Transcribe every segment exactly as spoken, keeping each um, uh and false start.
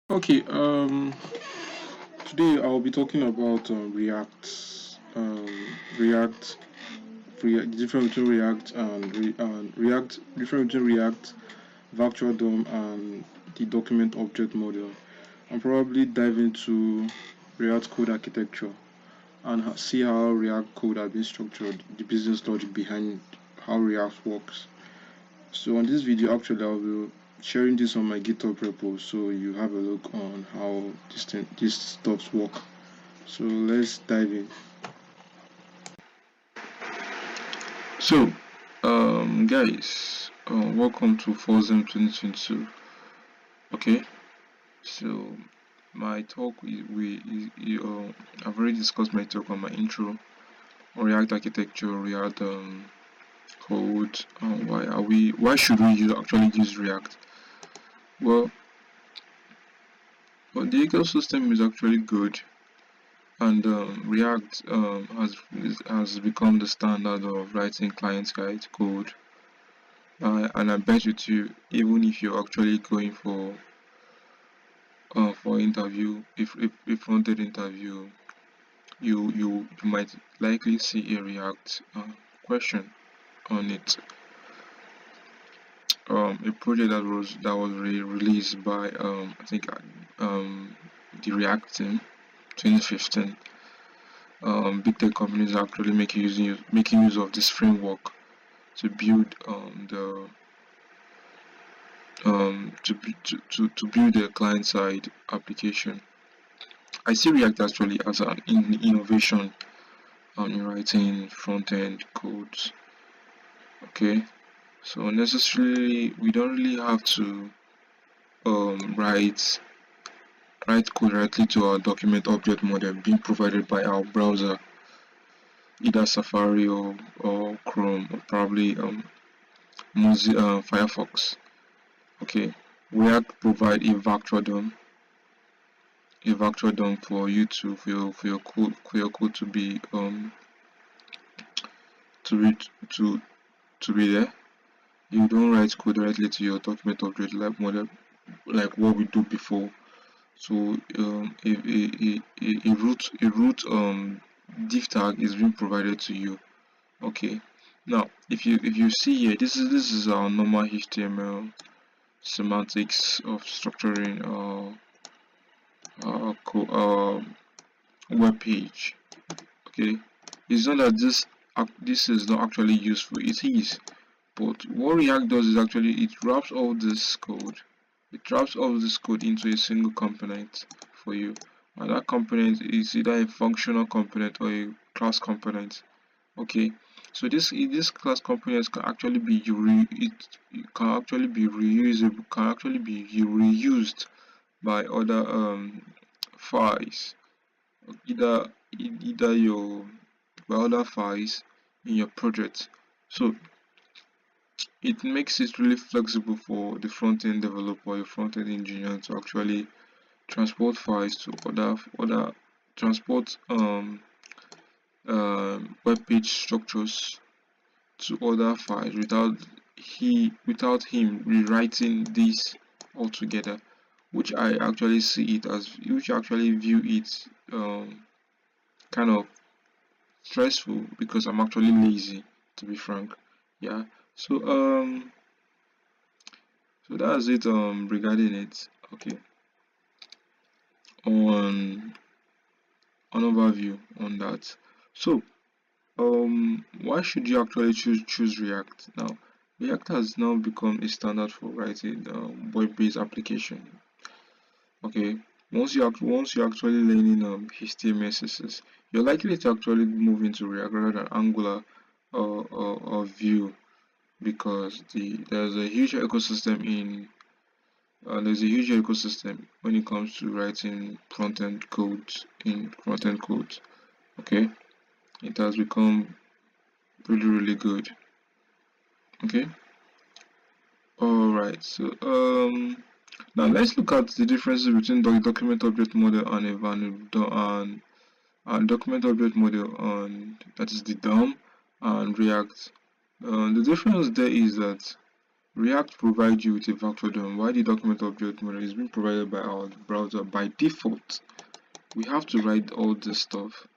Okay, um, today I'll be talking about um, React, um, React, React, the difference between React and, Re, and React, difference between React, Virtual D O M, and the document object model. And probably dive into React code architecture and ho- see how React code has been structured, the business logic behind how React works. So on this video, actually, I'll be sharing this on my GitHub repo, so you have a look on how this thing, these stuffs work. So let's dive in. So, um, guys, uh, welcome to FOSDEM twenty twenty-two. Okay, so my talk we, we uh, I've already discussed my talk on my intro on React architecture, React um, code. Uh, why are we? Why should we use, actually use React? Well, well, the ecosystem is actually good, and um, React um, has has become the standard of writing client-side code. Uh, and I bet with you, even if you're actually going for uh, for interview, if if, if fronted interview, you you you might likely see a React uh, question on it. Um, a project that was that was re- released by um, I think um, the React team twenty fifteen. Um, big tech companies are actually making using making use of this framework to build um, the um, to, to, to, to build a client side application. I see React actually as an in innovation um, in writing front end codes. Okay, so necessarily we don't really have to um, write write code directly to our document object model being provided by our browser, either Safari or, or Chrome or probably um, Mozilla uh, Firefox. Okay, React provide a vector D O M, a vector D O M for you to for your for your code for your code to be um to be to to be there. You don't write code directly to your document object like model like what we do before. So um, a, a, a, a, a root a root um div tag is being provided to you. Okay. Now if you if you see here, this is this is our normal H T M L semantics of structuring uh, uh, co- uh web page. Okay. It's not that this ac- this is not actually useful. It is. But what React does is actually it wraps all this code. It wraps all this code into a single component for you. And that component is either a functional component or a class component. Okay. So this this class components can actually be re, it, it can actually be reusable, can actually be reused by other um files. Either either your by other files in your project. So it makes it really flexible for the front-end developer or front-end engineer to actually transport files to other other transport um, um web page structures to other files without he without him rewriting this altogether, which I actually see it as which I actually view it um, kind of stressful because I'm actually lazy, to be frank. Yeah. So um so that's it um regarding it. Okay. On an overview on that. So um why should you actually choose choose React now? React has now become a standard for writing um, web-based application. Okay. Once you act once you're actually learning um H T M L C S S, you're likely to actually move into React rather than Angular or, or, or Vue, because the there's a huge ecosystem in uh, there's a huge ecosystem when it comes to writing front-end code in front-end code. Okay, it has become really really good. Okay, all right. So um now let's look at the differences between the document object model and a van and, and document object model and that is the D O M and React. Uh, the difference there is that React provides you with a vector D O M. Why the document object model is being provided by our browser by default. We have to write all this stuff,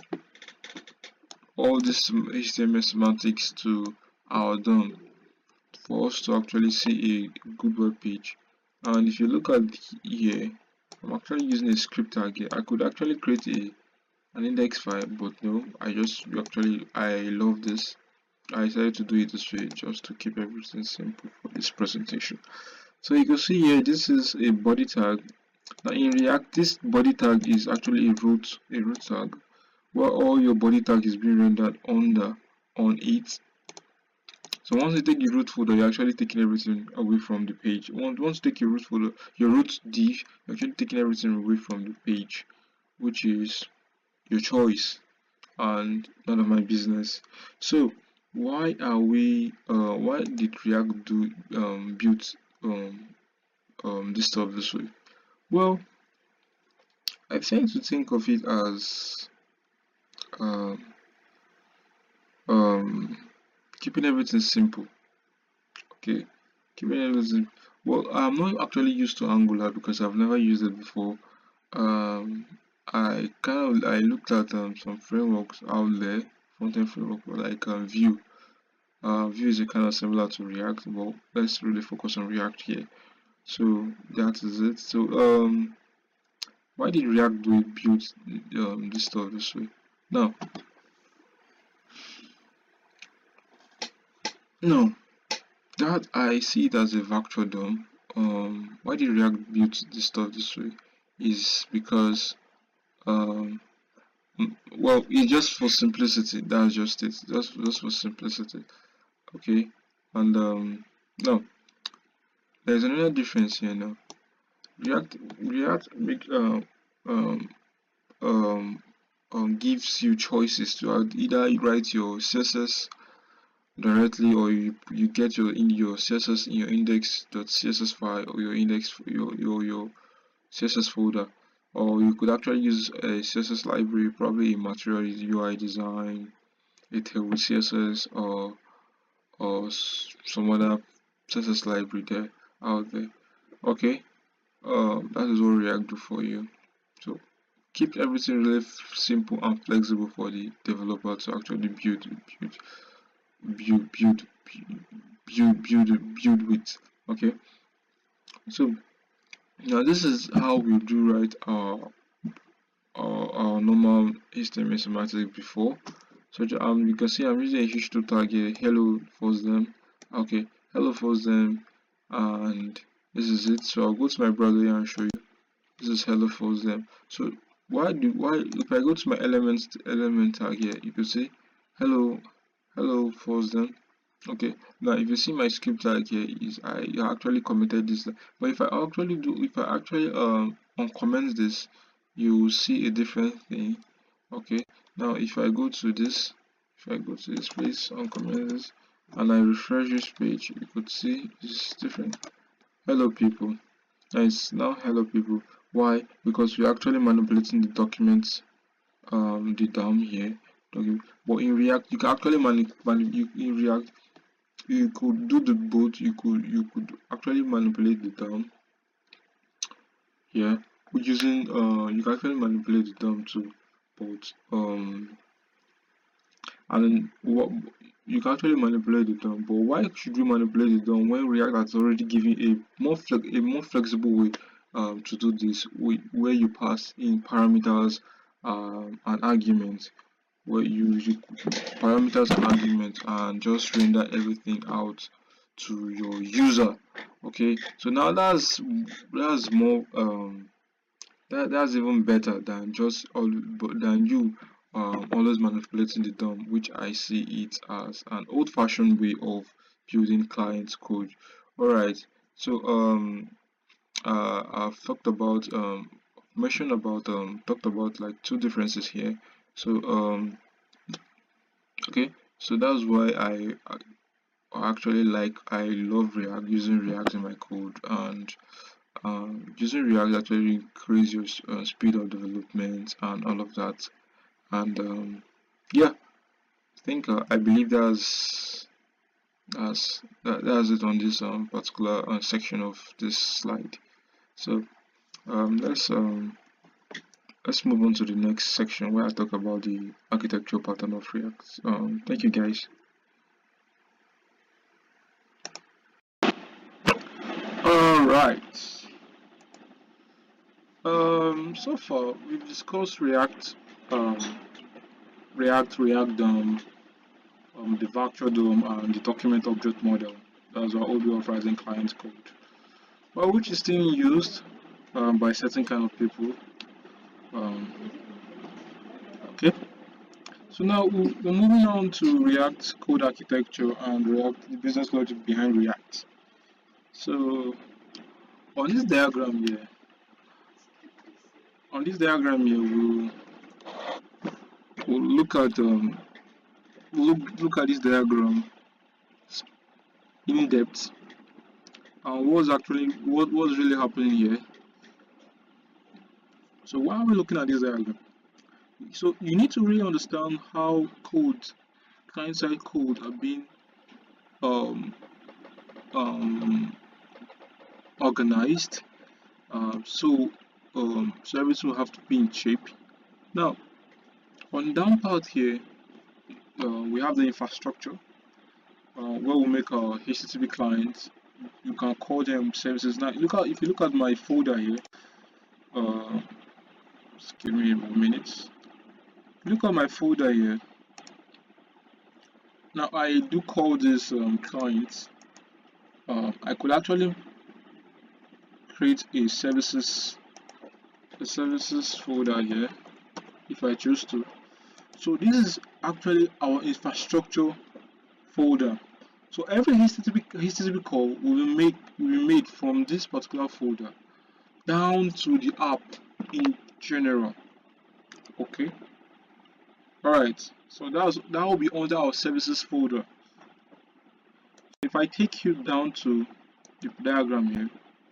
all this H T M L semantics to our D O M for us to actually see a good web page. And if you look at here, I'm actually using a script tag here. I could actually create a an index file, but no, I just actually I love this. I decided to do it this way just to keep everything simple for this presentation. So you can see here, this is a body tag. Now in React, this body tag is actually a root a root tag, where all your body tag is being rendered under on it. So once you take your root folder, you're actually taking everything away from the page. Once once you take your root folder, your root div, you're actually taking everything away from the page, which is your choice and none of my business. So why are we uh why did React do um build um um this stuff this way? Well, I tend to think of it as um um keeping everything simple. Okay, keeping everything, well, I'm not actually used to Angular because I've never used it before. um I kind of I looked at um, some frameworks out there, front-end framework like um, Vue. Uh, Vue is a kind of similar to React, but let's really focus on React here. So that is it. So um, why did React do it build um, this stuff this way? Now, no, that I see it as a vector D O M. Um, why did React build this stuff this way? Is because um, mm, well, it's just for simplicity. That's just it. Just just for simplicity. Okay, and um, no, there's another difference here now. React React make uh, um um um gives you choices to either write your C S S directly, or you you get your in your C S S in your index.css file, or your index your your your C S S folder, or you could actually use a C S S library, probably in Material U I design, a tailwind C S S, or or some other C S S library there out there. Okay, um that is what React do for you. So keep everything really simple and flexible for the developer to actually build build build build build build build with. Okay, so now this is how we do write our our, our normal H T M L semantic before. So um you can see I'm using a H two tag here, hello first them. Okay, hello first them, and this is it. So I'll go to my browser here and show you. This is hello first them. So why do why if I go to my elements element tag here, you can see hello hello first them. Okay, now if you see my script tag here, is I actually committed this, but if I actually do if I actually um uncomment this, you will see a different thing. Okay, now if I go to this, if I go to this place, uncomment this, and I refresh this page, you could see it's different. Hello people. Now it's now hello people. Why? Because we're actually manipulating the documents, um the D O M here. Okay, but in React you can actually manipulate mani you, in React you could do the both. You could you could actually manipulate the D O M here using uh you can actually manipulate the D O M too, but um and then what you can actually manipulate the D O M. But why should we manipulate the D O M when React has already given a more flex a more flexible way um to do this, where you pass in parameters um and arguments, where you use parameters and arguments and just render everything out to your user. Okay, so now that's that's more um that that's even better than just all than you um always manipulating the D O M, which I see it as an old-fashioned way of building client code. All right, so um uh I've talked about um mentioned about um talked about like two differences here. So um okay, so that's why I, I actually like I love React, using React in my code, and um, using React actually increase your uh, speed of development and all of that. And um, yeah, I think uh, I believe that's That's that, that's it on this um, particular uh, section of this slide. So um, let's um, let's move on to the next section where I talk about the architectural pattern of React. Um, thank you guys. All right. Um, so far we've discussed React, um, React, React D O M, um, the Vector D O M, and the document object model. That's our O B of Rising client code, well, which is still used um, by certain kind of people. Um, okay. So now we- we're moving on to React code architecture and React the business logic behind React. So on this diagram here, on this diagram here, we'll, we'll look at um, we'll look look at this diagram in depth and what's actually what what's really happening here. So why are we looking at this diagram? So you need to really understand how code, client-side code, are being um, um, organized. Uh, so um, so everything will have to be in shape. Now on the down part here, uh, we have the infrastructure uh, where we make our H T T P clients. You can call them services. Now look at if you look at my folder here. Uh, just give me a minute. Look at my folder here. Now I do call this um, clients. Uh, I could actually create a services a services folder here if I choose to. So this is actually our infrastructure folder. So every H T T P H T T P call will be made will be made from this particular folder down to the app in general. Okay. Alright. So that's that will be under our services folder. If I take you down to the diagram here,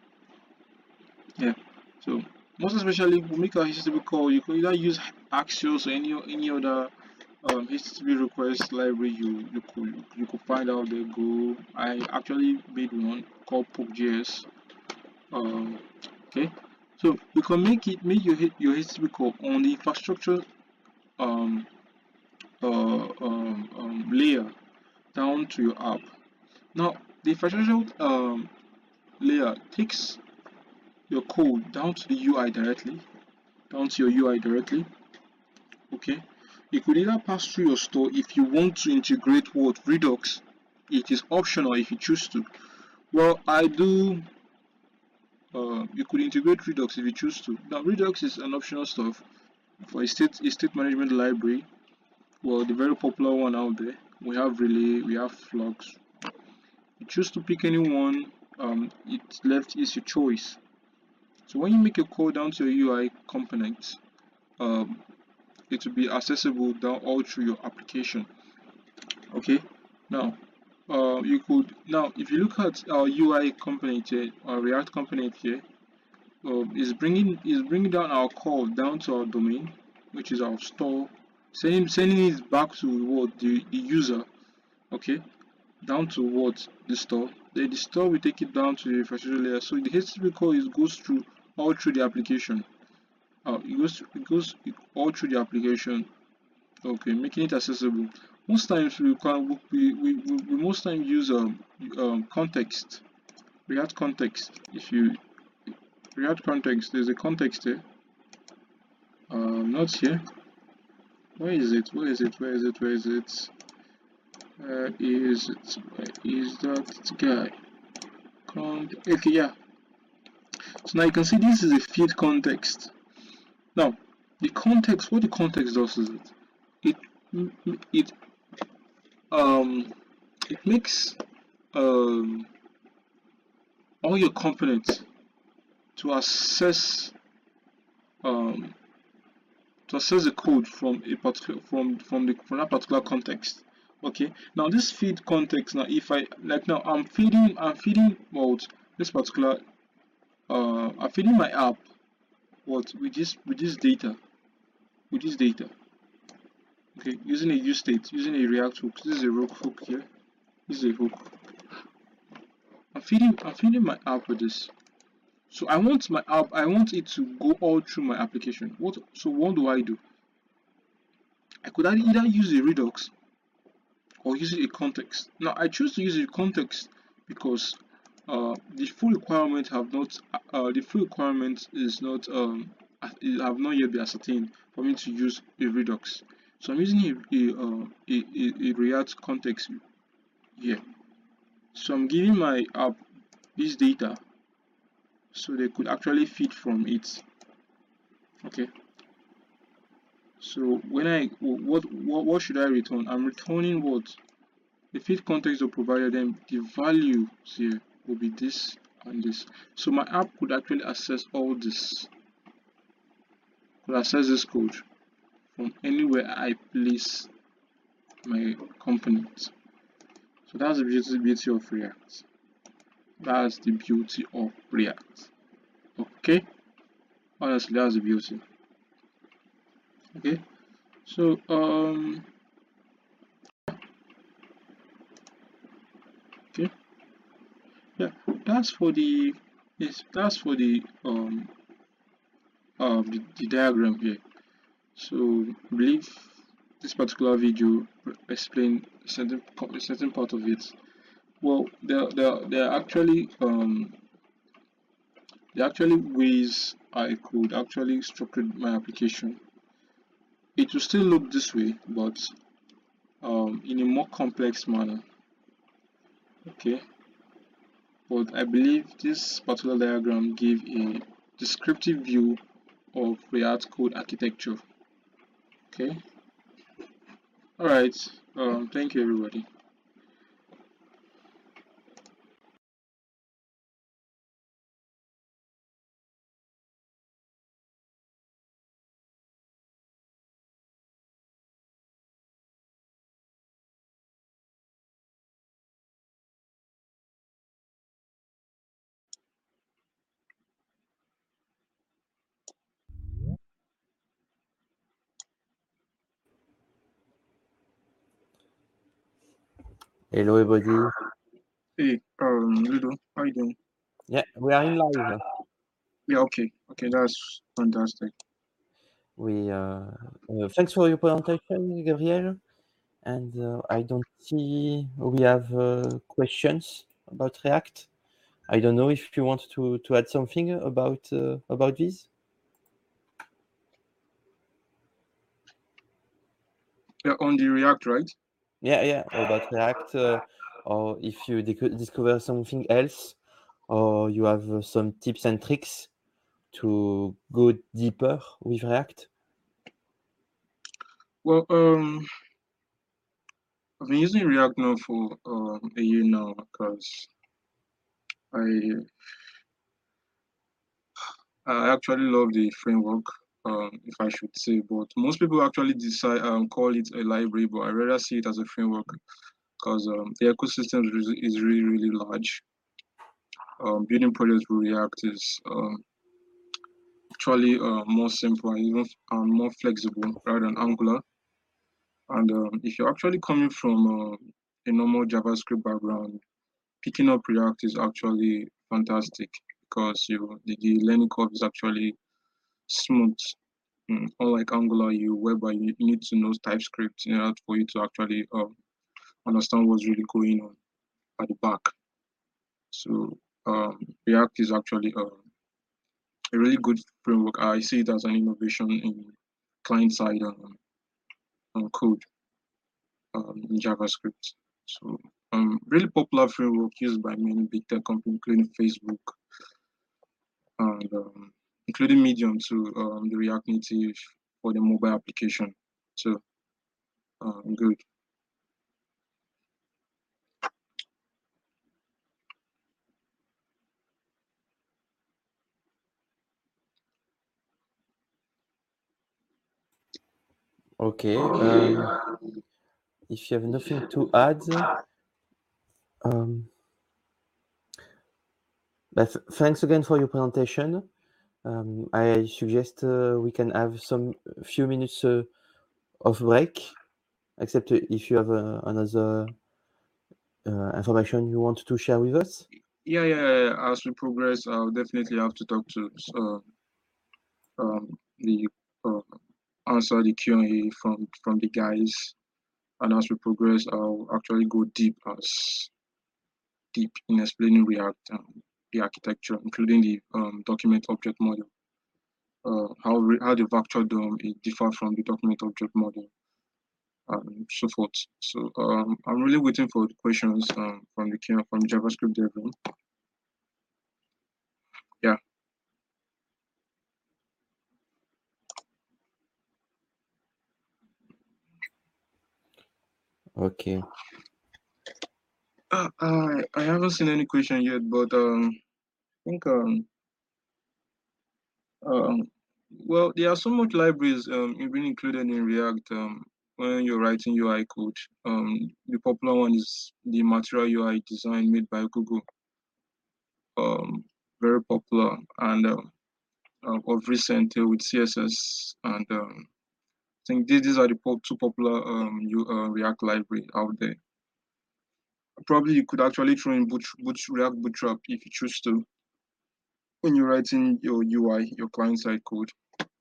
yeah. So most especially we make a H T T P call, you can either use Axios or any any other um, H T T P request library you you could you could find out there. Go. I actually made one called PokeJS. Um, okay, so you can make it make your H- your H T T P call on the infrastructure um, uh, um, um, layer down to your app. Now the infrastructure um, layer takes your code down to the U I directly, down to your U I directly. Okay, you could either pass through your store if you want to integrate what Redux. It is optional if you choose to. Well, I do. Uh, you could integrate Redux if you choose to. Now, Redux is an optional stuff for a state a state management library. Well, the very popular one out there. We have Relay, we have Flux. You choose to pick any one. Um, it's left is your choice. So when you make a call down to your U I components, um, it will be accessible down all through your application. Okay. Now, uh, you could now if you look at our U I component here, our React component here, um, is bringing is bringing down our call down to our domain, which is our store, sending sending it back to what the, the user. Okay, down to what the store. Then the store will take it down to the infrastructure layer. So the H T T P call is goes through all through the application. Uh, it goes it goes all through the application. Okay, making it accessible. Most times we can we, we, we, we most times use um, um context. React context. If you React context, there's a context here. Um, not here. Where is it? Where is it? Where is it? Where is it? Where is it? Where is that guy? Con okay, yeah. So now you can see this is a field context. Now, the context. What the context does is it it it um it makes um all your components to access um to access the code from a particular from from the from that particular context. Okay, now this feed context, now if I like now i'm feeding i'm feeding what this particular uh I'm feeding my app what with this with this data with this data. Okay, using a use state, using a React hook. This is a rogue hook here. This is a hook. I'm feeding I'm feeding my app with this. So I want my app I want it to go all through my application. What so what do I do? I could either use a Redux or use a context. Now I choose to use a context because uh, the full requirement have not uh, the full requirement is not um it have not yet been ascertained for me to use a Redux. So I'm using a a, uh, a, a, a React context here. So I'm giving my app this data so they could actually feed from it. Okay. So when I what what, what should I return? I'm returning what the feed context will provide them the values here will be this and this. So my app could actually access all this, could access this code from anywhere I place my component. So that's the beauty, beauty of React. That's the beauty of React. Okay, honestly, that's the beauty. Okay, so um, okay, yeah, that's for the yes, that's for the um uh the, the diagram here. So I believe this particular video explain certain a certain part of it. Well, there there there are actually um there are actually ways I could actually structure my application. It will still look this way, but um in a more complex manner. Okay, but I believe this particular diagram gave a descriptive view of React code architecture. Okay, all right. Um, thank you, everybody. Hello, everybody. Hey, um, Ludo, how you doing? Yeah, we are in live. Yeah, okay, okay, that's fantastic. We uh, uh, thanks for your presentation, Gabriel. And uh, I don't see we have uh, questions about React. I don't know if you want to to add something about uh, about this. Yeah, on the React, right? Yeah, yeah, about React, uh, or if you dic- discover something else, or you have uh, some tips and tricks to go deeper with React. Well, um, I've been using React now for um a year now because I I actually love the framework, um, if I should say. But most people actually decide um call it a library, but I rather see it as a framework because um, the ecosystem is really, is really really large. Um, building projects with React is um, actually uh, more simple and even and more flexible rather than Angular. And um, if you're actually coming from uh, a normal JavaScript background, picking up React is actually fantastic because you the, the learning curve is actually smooth. Mm, unlike Angular, you whereby you need to know TypeScript in order for you to actually um, understand what's really going on at the back. So um, React is actually uh, a really good framework. I see it as an innovation in client side um, um, code um, in JavaScript. So um, really popular framework used by many big tech companies, including Facebook and um, including Medium to um, the React Native for the mobile application. So um, good. Okay. Um, if you have nothing to add, um, but thanks again for your presentation. Um, I suggest uh, we can have some few minutes uh, of break, except if you have uh, another uh, information you want to share with us? Yeah, yeah, yeah. As we progress, I'll definitely have to talk to uh, um, the uh, answer the Q and A from from the guys, and as we progress, I'll actually go deep as deep in explaining React and the architecture, including the um, document object model. Uh, how re- how the Vector D O M it differ from the document object model, and so forth. So um, I'm really waiting for the questions um, from the Q- from the JavaScript dev room. Yeah. Okay. Uh, I I haven't seen any question yet, but um, I think um, um, well, there are so much libraries um been included in React um when you're writing U I code. Um, the popular one is the Material U I design made by Google. Um, very popular, and um, uh, of recent uh, with C S S, and um, I think these, these are the po- two popular um you uh, React library out there. Probably you could actually throw in boot, boot React Bootstrap if you choose to when you're writing your U I, your client side code.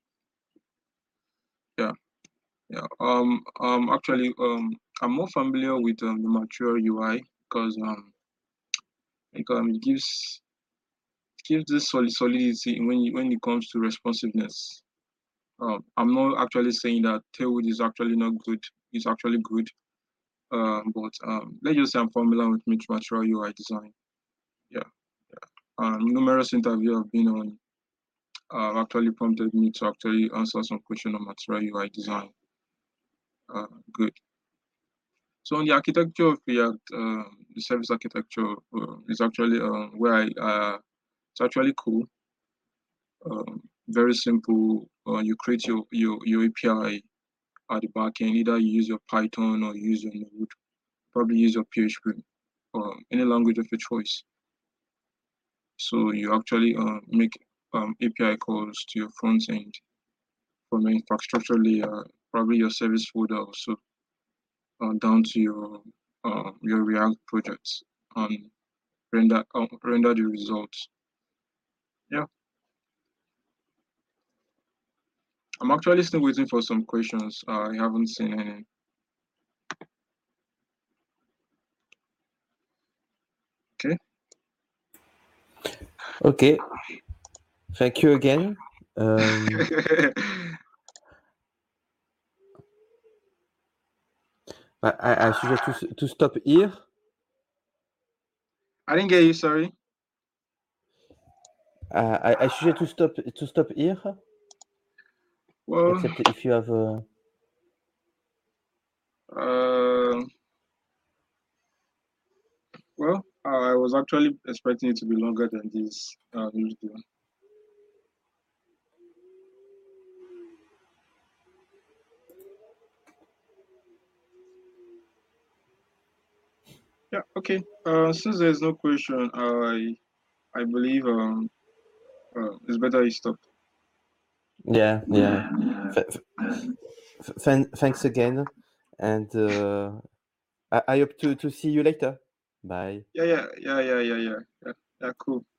Yeah, yeah. Um, um, actually, um, I'm more familiar with um, the Material U I because um, like, um, it gives it gives this solid solidity when you, when it comes to responsiveness. Um, I'm not actually saying that Tailwind is actually not good. It's actually good. Um, but um, let's just say I'm familiar with Material U I design. Yeah, yeah. Um, numerous interviews I've been on uh, actually prompted me to actually answer some question on Material U I design. Uh, good. So on the architecture of React, uh, the service architecture uh, is actually uh, where I, uh, it's actually cool. Um, very simple. Uh, you create your, your, your A P I at the back end. Either you use your Python or you use your Node. Probably use your P H P or any language of your choice. So you actually uh, make um, A P I calls to your front end from an infrastructure layer, probably your service folder also, uh, down to your uh, your React projects and render uh, render the results. Yeah, I'm actually still waiting for some questions. Uh, I haven't seen any. Okay. Okay. Thank you again. Um, I, I, I suggest to, to stop here. I didn't get you. Sorry. Uh, I, I suggest to stop to stop here. Well, Except if you have. Uh... uh, well, I was actually expecting it to be longer than this. Uh, video. Yeah. Okay. Uh, since there's no question, I I believe um uh, it's better you stop. Yeah, yeah. Th- th- thanks again, and uh, I, I hope to, to see you later. Bye. Yeah, yeah, yeah, yeah, yeah, yeah, yeah. Yeah, cool.